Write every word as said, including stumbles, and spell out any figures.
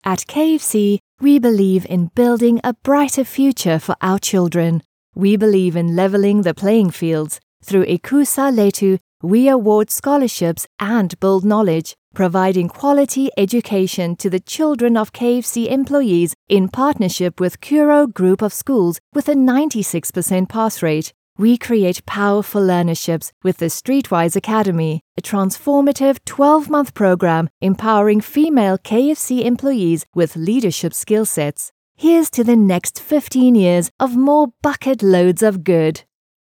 At K F C, we believe in building a brighter future for our children. We believe in leveling the playing fields. Through Ikusa Letu, we award scholarships and build knowledge, providing quality education to the children of K F C employees in partnership with Kuro Group of Schools with a ninety-six percent pass rate. We create powerful learnerships with the Streetwise Academy, a transformative twelve-month program empowering female K F C employees with leadership skill sets. Here's to the next fifteen years of more bucket loads of good.